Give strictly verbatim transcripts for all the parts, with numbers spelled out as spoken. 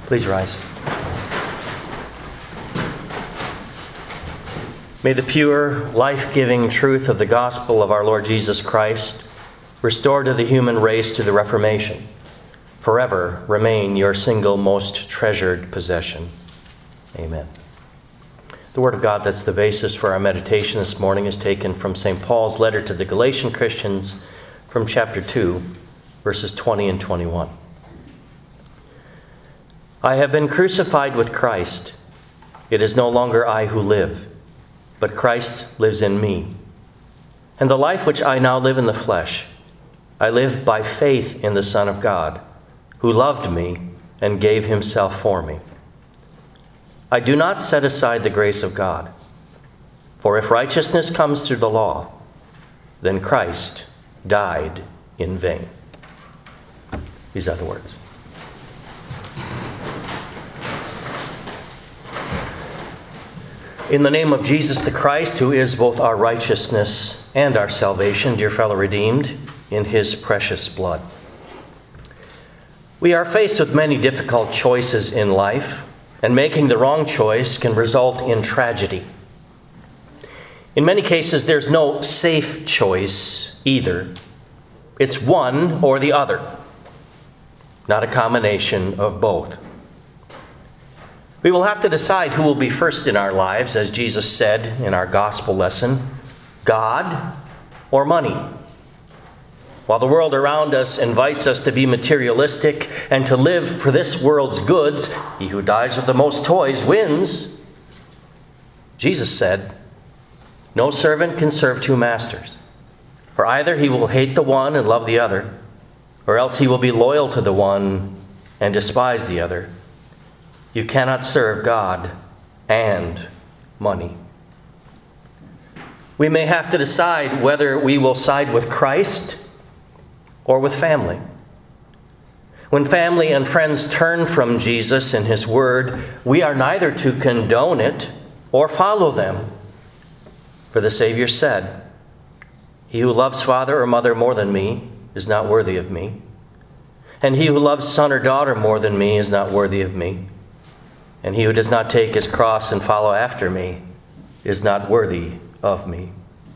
Please rise. May the pure, life-giving truth of the gospel of our Lord Jesus Christ restore to the human race through the Reformation forever remain your single most treasured possession. Amen. The Word of God that's the basis for our meditation this morning is taken from Saint Paul's letter to the Galatian Christians from chapter two, verses twenty and twenty-one. I have been crucified with Christ. It is no longer I who live, but Christ lives in me. And the life which I now live in the flesh, I live by faith in the Son of God, who loved me and gave himself for me. I do not set aside the grace of God, for if righteousness comes through the law, then Christ died in vain. These are the words. In the name of Jesus the Christ, who is both our righteousness and our salvation, dear fellow redeemed, in his precious blood. We are faced with many difficult choices in life, and making the wrong choice can result in tragedy. In many cases, there's no safe choice either. It's one or the other, not a combination of both. We will have to decide who will be first in our lives, as Jesus said in our gospel lesson, God or money. While the world around us invites us to be materialistic and to live for this world's goods, he who dies with the most toys wins. Jesus said, no servant can serve two masters, for either he will hate the one and love the other, or else he will be loyal to the one and despise the other. You cannot serve God and money. We may have to decide whether we will side with Christ or with family. When family and friends turn from Jesus and his word, we are neither to condone it or follow them. For the Savior said, he who loves father or mother more than me is not worthy of me. And he who loves son or daughter more than me is not worthy of me. And he who does not take his cross and follow after me is not worthy of me.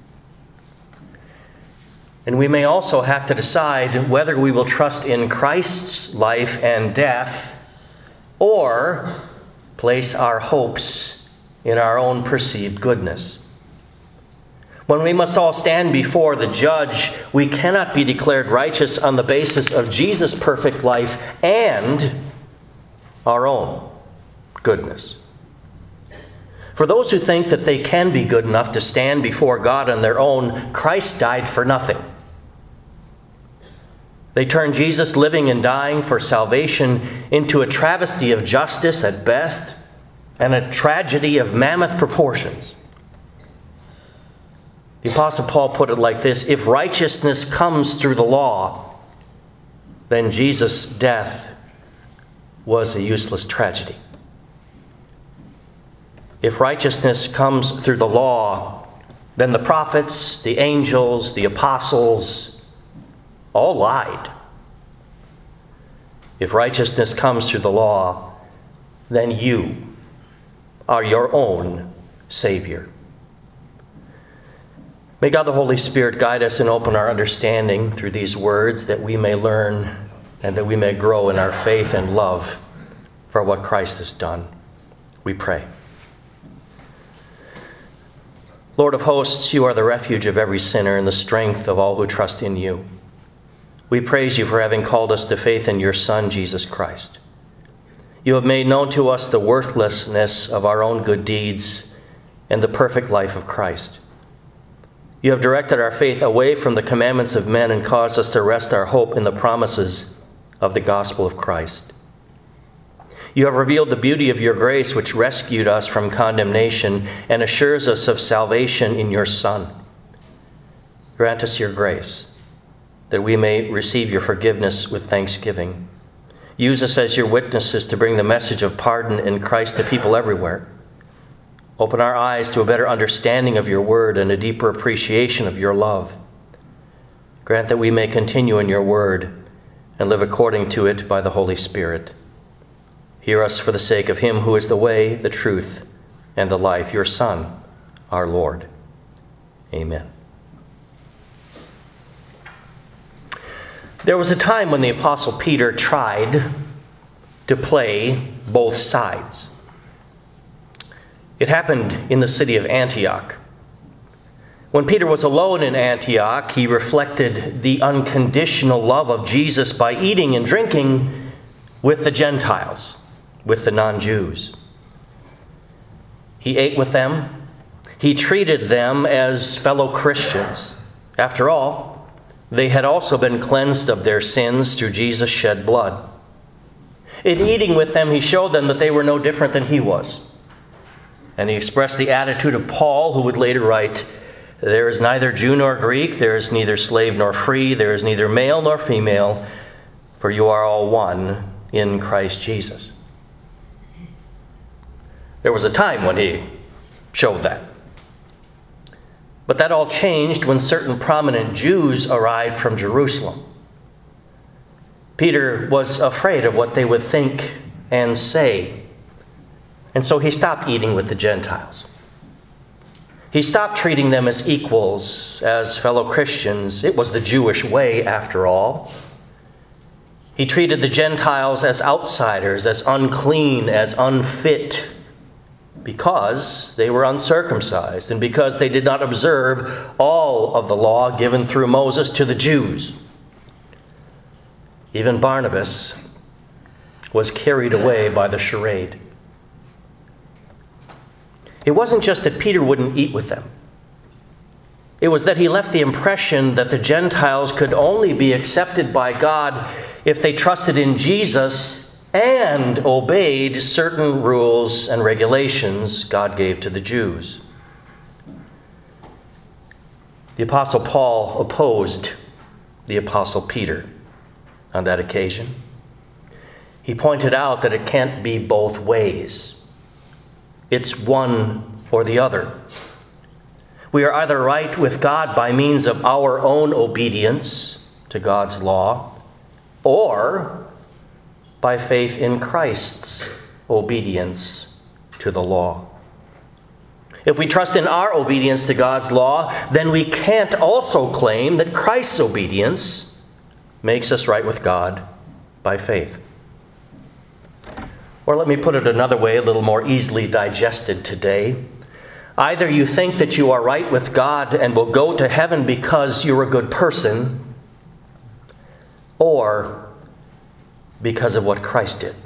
And we may also have to decide whether we will trust in Christ's life and death or place our hopes in our own perceived goodness. When we must all stand before the judge, we cannot be declared righteous on the basis of Jesus' perfect life and our own goodness. For those who think that they can be good enough to stand before God on their own, Christ died for nothing. They turn Jesus living and dying for salvation into a travesty of justice at best and a tragedy of mammoth proportions. The Apostle Paul put it like this: if righteousness comes through the law, then Jesus' death was a useless tragedy. If righteousness comes through the law, then the prophets, the angels, the apostles, all lied. If righteousness comes through the law, then you are your own Savior. May God the Holy Spirit guide us and open our understanding through these words, that we may learn and that we may grow in our faith and love for what Christ has done. We pray. Lord of hosts, you are the refuge of every sinner and the strength of all who trust in you. We praise you for having called us to faith in your Son, Jesus Christ. You have made known to us the worthlessness of our own good deeds and the perfect life of Christ. You have directed our faith away from the commandments of men and caused us to rest our hope in the promises of the gospel of Christ. You have revealed the beauty of your grace, which rescued us from condemnation and assures us of salvation in your Son. Grant us your grace, that we may receive your forgiveness with thanksgiving. Use us as your witnesses to bring the message of pardon in Christ to people everywhere. Open our eyes to a better understanding of your word and a deeper appreciation of your love. Grant that we may continue in your word and live according to it by the Holy Spirit. Hear us for the sake of him who is the way, the truth, and the life, your Son, our Lord. Amen. There was a time when the Apostle Peter tried to play both sides. It happened in the city of Antioch. When Peter was alone in Antioch, he reflected the unconditional love of Jesus by eating and drinking with the Gentiles, with the non-Jews. He ate with them. He treated them as fellow Christians. After all, they had also been cleansed of their sins through Jesus' shed blood. In eating with them, he showed them that they were no different than he was. And he expressed the attitude of Paul, who would later write, "There is neither Jew nor Greek, there is neither slave nor free, there is neither male nor female, for you are all one in Christ Jesus." There was a time when he showed that. But that all changed when certain prominent Jews arrived from Jerusalem. Peter was afraid of what they would think and say, and so he stopped eating with the Gentiles. He stopped treating them as equals, as fellow Christians. It was the Jewish way, after all. He treated the Gentiles as outsiders, as unclean, as unfit, because they were uncircumcised and because they did not observe all of the law given through Moses to the Jews. Even Barnabas was carried away by the charade. It wasn't just that Peter wouldn't eat with them. It was that he left the impression that the Gentiles could only be accepted by God if they trusted in Jesus and obeyed certain rules and regulations God gave to the Jews. The Apostle Paul opposed the Apostle Peter on that occasion. He pointed out that it can't be both ways. It's one or the other. We are either right with God by means of our own obedience to God's law, or by faith in Christ's obedience to the law. If we trust in our obedience to God's law, then we can't also claim that Christ's obedience makes us right with God by faith. Or let me put it another way, a little more easily digested today. Either you think that you are right with God and will go to heaven because you're a good person, or because of what Christ did.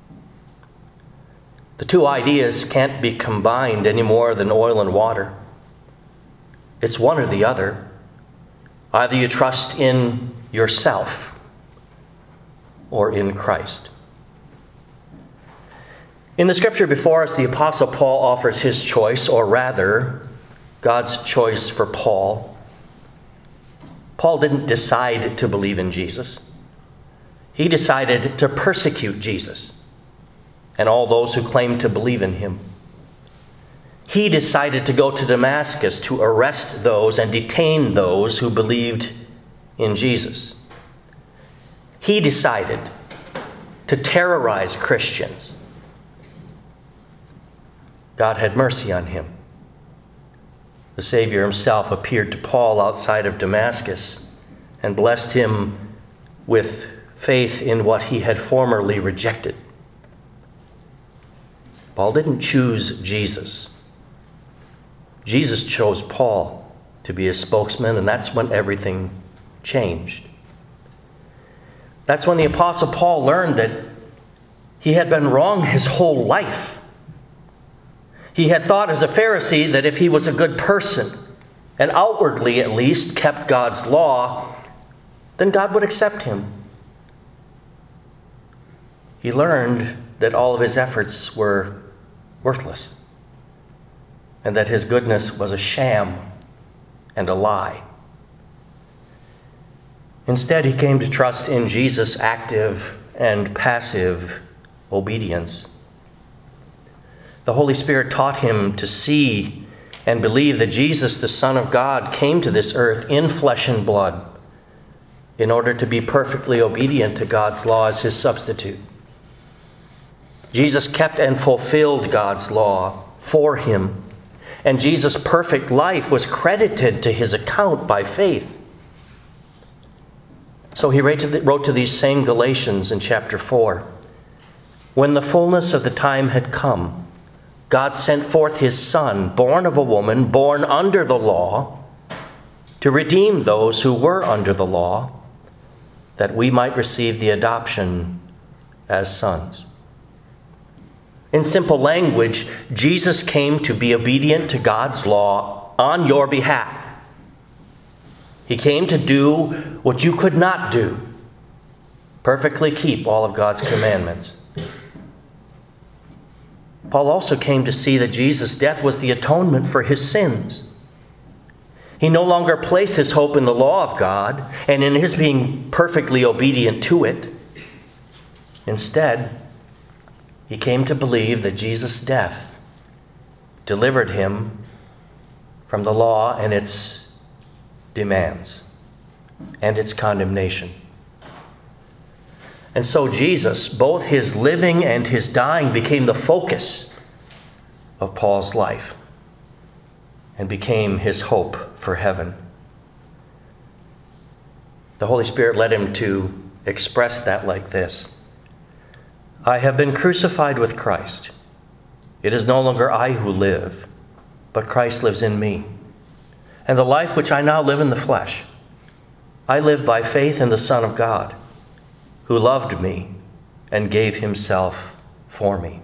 The two ideas can't be combined any more than oil and water. It's one or the other. Either you trust in yourself or in Christ. In the scripture before us, the Apostle Paul offers his choice, or rather, God's choice for Paul. Paul didn't decide to believe in Jesus. He decided to persecute Jesus and all those who claimed to believe in him. He decided to go to Damascus to arrest those and detain those who believed in Jesus. He decided to terrorize Christians. God had mercy on him. The Savior himself appeared to Paul outside of Damascus and blessed him with faith in what he had formerly rejected. Paul didn't choose Jesus. Jesus chose Paul to be his spokesman, and that's when everything changed. That's when the Apostle Paul learned that he had been wrong his whole life. He had thought as a Pharisee that if he was a good person, and outwardly at least kept God's law, then God would accept him. He learned that all of his efforts were worthless, and that his goodness was a sham and a lie. Instead, he came to trust in Jesus' active and passive obedience. The Holy Spirit taught him to see and believe that Jesus, the Son of God, came to this earth in flesh and blood in order to be perfectly obedient to God's law as his substitute. Jesus kept and fulfilled God's law for him, and Jesus' perfect life was credited to his account by faith. So he wrote to these same Galatians in chapter four, "When the fullness of the time had come, God sent forth his Son, born of a woman, born under the law, to redeem those who were under the law, that we might receive the adoption as sons." In simple language, Jesus came to be obedient to God's law on your behalf. He came to do what you could not do, perfectly keep all of God's commandments. Paul also came to see that Jesus' death was the atonement for his sins. He no longer placed his hope in the law of God and in his being perfectly obedient to it. Instead, he came to believe that Jesus' death delivered him from the law and its demands and its condemnation. And so Jesus, both his living and his dying, became the focus of Paul's life and became his hope for heaven. The Holy Spirit led him to express that like this: "I have been crucified with Christ. It is no longer I who live, but Christ lives in me. And the life which I now live in the flesh, I live by faith in the Son of God, who loved me and gave himself for me."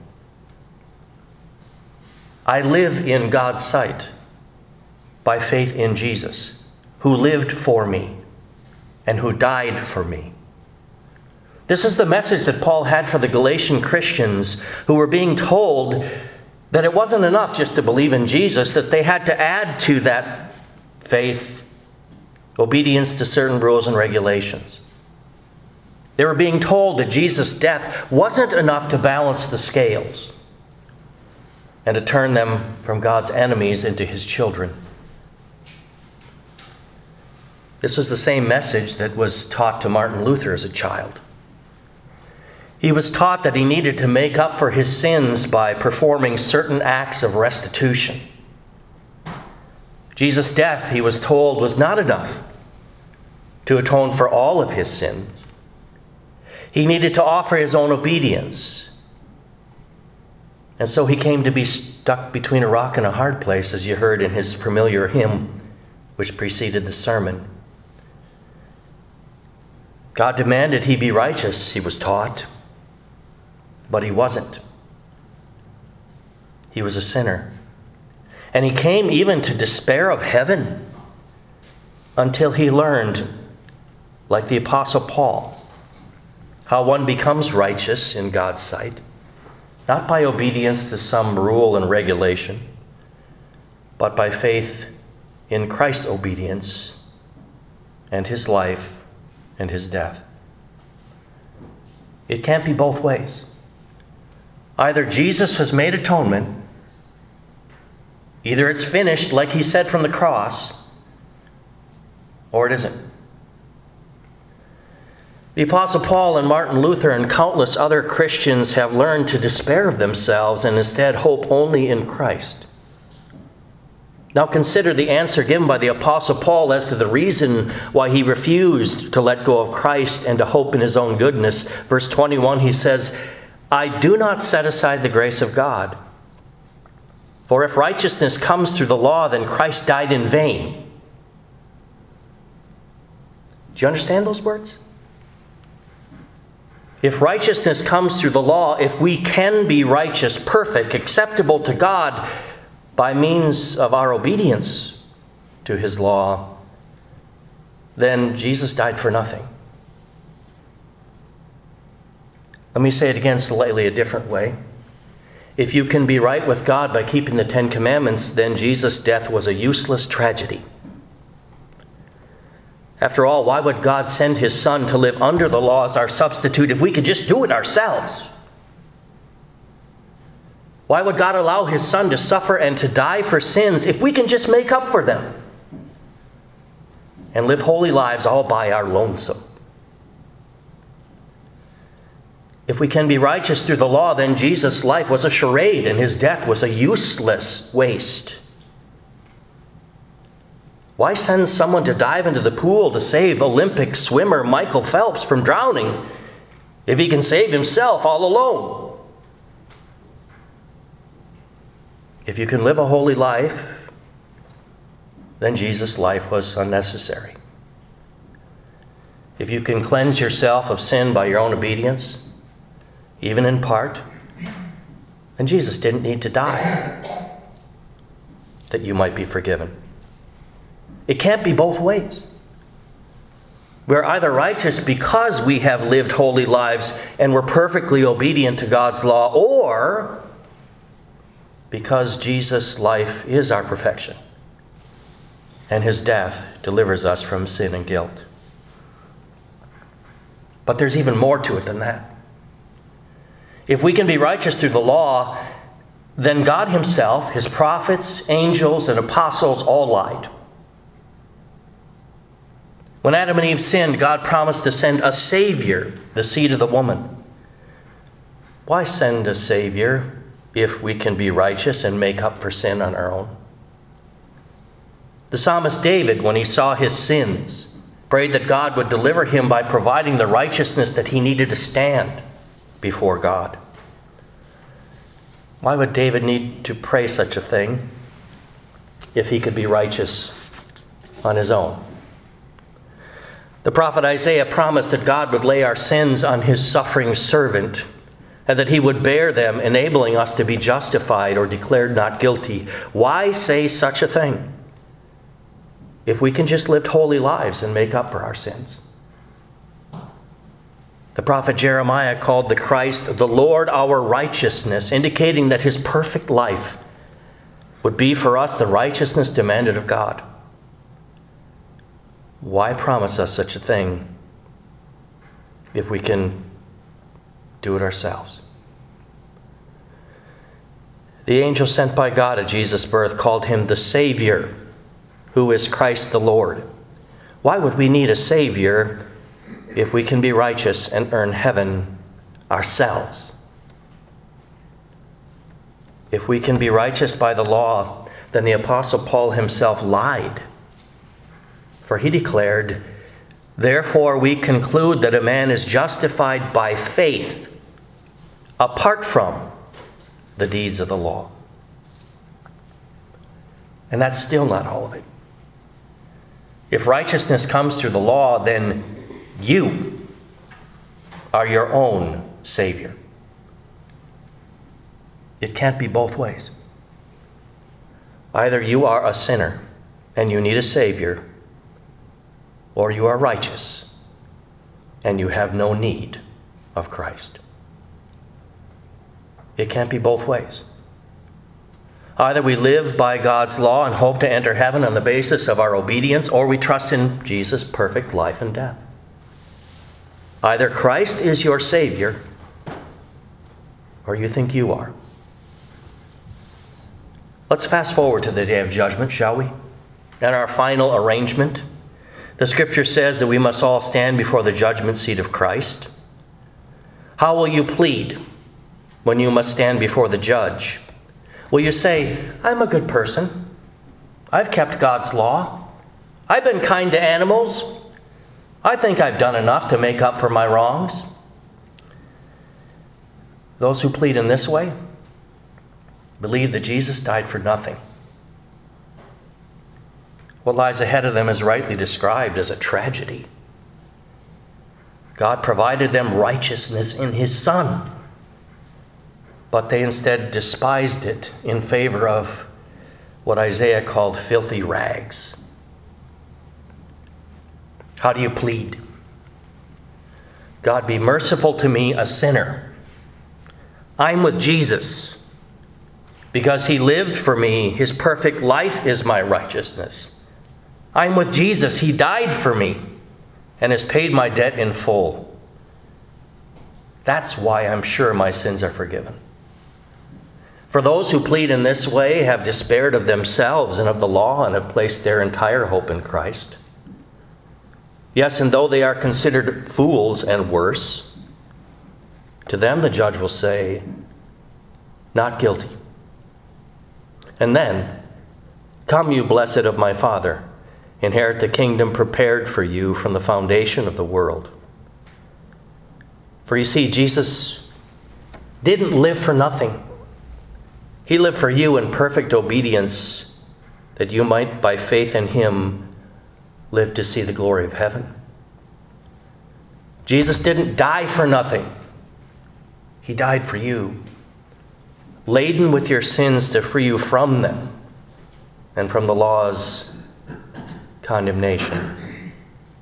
I live in God's sight by faith in Jesus, who lived for me and who died for me. This is the message that Paul had for the Galatian Christians who were being told that it wasn't enough just to believe in Jesus, that they had to add to that faith obedience to certain rules and regulations. They were being told that Jesus' death wasn't enough to balance the scales and to turn them from God's enemies into his children. This was the same message that was taught to Martin Luther as a child. He was taught that he needed to make up for his sins by performing certain acts of restitution. Jesus' death, he was told, was not enough to atone for all of his sins. He needed to offer his own obedience. And so he came to be stuck between a rock and a hard place, as you heard in his familiar hymn which preceded the sermon. God demanded he be righteous, he was taught, but he wasn't. He was a sinner. And he came even to despair of heaven until he learned, like the Apostle Paul, how one becomes righteous in God's sight, not by obedience to some rule and regulation, but by faith in Christ's obedience and his life and his death. It can't be both ways. Either Jesus has made atonement, either it's finished like he said from the cross, or it isn't. The Apostle Paul and Martin Luther and countless other Christians have learned to despair of themselves and instead hope only in Christ. Now consider the answer given by the Apostle Paul as to the reason why he refused to let go of Christ and to hope in his own goodness. Verse twenty-one, he says, "I do not set aside the grace of God. For if righteousness comes through the law, then Christ died in vain." Do you understand those words? If righteousness comes through the law, if we can be righteous, perfect, acceptable to God by means of our obedience to his law, then Jesus died for nothing. Let me say it again slightly a different way. If you can be right with God by keeping the Ten Commandments, then Jesus' death was a useless tragedy. After all, why would God send his Son to live under the law as our substitute if we could just do it ourselves? Why would God allow his Son to suffer and to die for sins if we can just make up for them and live holy lives all by our lonesome? If we can be righteous through the law, then Jesus' life was a charade and his death was a useless waste. Why send someone to dive into the pool to save Olympic swimmer Michael Phelps from drowning if he can save himself all alone? If you can live a holy life, then Jesus' life was unnecessary. If you can cleanse yourself of sin by your own obedience, even in part, then Jesus didn't need to die that you might be forgiven. It can't be both ways. We're either righteous because we have lived holy lives and we're perfectly obedient to God's law, or because Jesus' life is our perfection and his death delivers us from sin and guilt. But there's even more to it than that. If we can be righteous through the law, then God himself, his prophets, angels, and apostles all lied. When Adam and Eve sinned, God promised to send a Savior, the seed of the woman. Why send a Savior if we can be righteous and make up for sin on our own? The psalmist David, when he saw his sins, prayed that God would deliver him by providing the righteousness that he needed to stand before God. Why would David need to pray such a thing if he could be righteous on his own? The prophet Isaiah promised that God would lay our sins on his suffering servant and that he would bear them, enabling us to be justified or declared not guilty. Why say such a thing if we can just live holy lives and make up for our sins? The prophet Jeremiah called the Christ the Lord our righteousness, indicating that his perfect life would be for us the righteousness demanded of God. Why promise us such a thing if we can do it ourselves? The angel sent by God at Jesus' birth called him the Savior, who is Christ the Lord. Why would we need a Savior if we can be righteous and earn heaven ourselves? If we can be righteous by the law, then the Apostle Paul himself lied. For he declared, "Therefore we conclude that a man is justified by faith, apart from the deeds of the law." And that's still not all of it. If righteousness comes through the law, then you are your own Savior. It can't be both ways. Either you are a sinner and you need a Savior, or you are righteous and you have no need of Christ. It can't be both ways. Either we live by God's law and hope to enter heaven on the basis of our obedience, or we trust in Jesus' perfect life and death. Either Christ is your Savior, or you think you are. Let's fast forward to the day of judgment, shall we? And our final arrangement. The Scripture says that we must all stand before the judgment seat of Christ. How will you plead when you must stand before the judge? Will you say, "I'm a good person. I've kept God's law. I've been kind to animals. I think I've done enough to make up for my wrongs"? Those who plead in this way believe that Jesus died for nothing. What lies ahead of them is rightly described as a tragedy. God provided them righteousness in his Son, but they instead despised it in favor of what Isaiah called filthy rags. How do you plead? God, be merciful to me, a sinner. I'm with Jesus because he lived for me. His perfect life is my righteousness. I'm with Jesus. He died for me and has paid my debt in full. That's why I'm sure my sins are forgiven. For those who plead in this way have despaired of themselves and of the law and have placed their entire hope in Christ. Yes, and though they are considered fools and worse, To them the judge will say, not guilty. And then, come you blessed of my Father, inherit the kingdom prepared for you from the foundation of the world. For you see, Jesus didn't live for nothing. He lived for you in perfect obedience, that you might, by faith in him, live to see the glory of heaven. Jesus didn't die for nothing. He died for you, laden with your sins to free you from them and from the law's condemnation.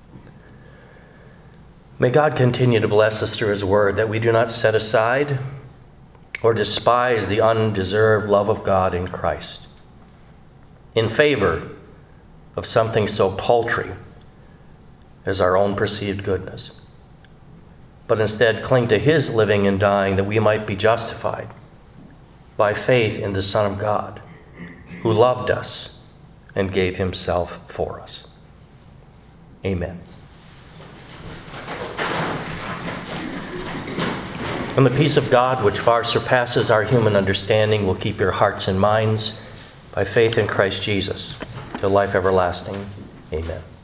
May God continue to bless us through his word, that we do not set aside or despise the undeserved love of God in Christ in favor of something so paltry as our own perceived goodness, but instead cling to his living and dying, that we might be justified by faith in the Son of God, who loved us and gave himself for us. Amen. And the peace of God, which far surpasses our human understanding, will keep your hearts and minds by faith in Christ Jesus till life everlasting. Amen.